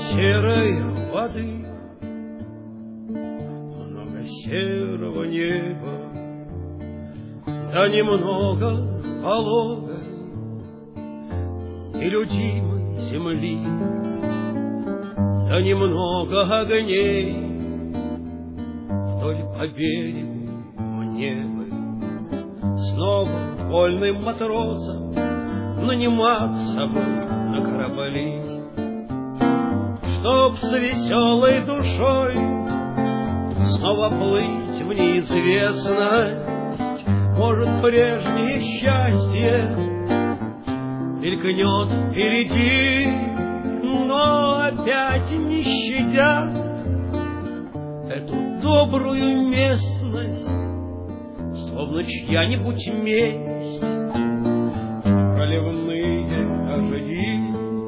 серой воды, много серого неба, да немного пологой, нелюдимой земли, да немного огней вдоль по берегу мне бы снова вольным матросом наниматься бы на корабли, чтоб с веселой душой снова плыть в неизвестность. Может, прежнее счастье мелькнет впереди, но опять не щадя эту добрую местность, словно чья-нибудь месть, проливные дожди.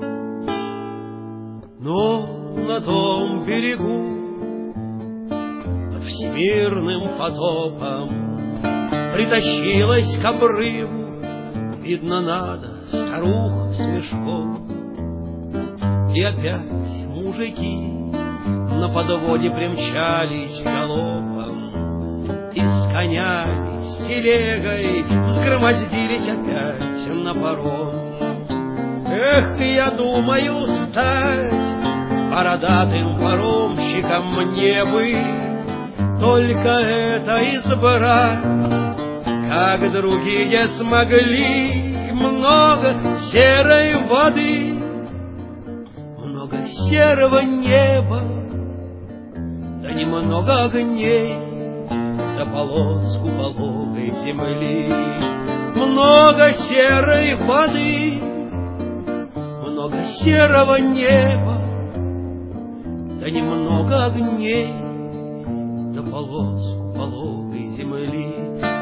Но на том берегу под всемирным потопом притащилась к обрыву, видно, надо, старуха с мешком. И опять мужики на подводе примчались галопом, и с конями, с телегой взгромоздились опять на паром. Эх, я думаю стать бородатым паромщиком мне бы, только это избрать, как другие смогли. Много серой воды, много серого неба, да немного огней, да полоску пологой земли. Много серой воды, много серого неба, да немного огней, да полоску пологой земли.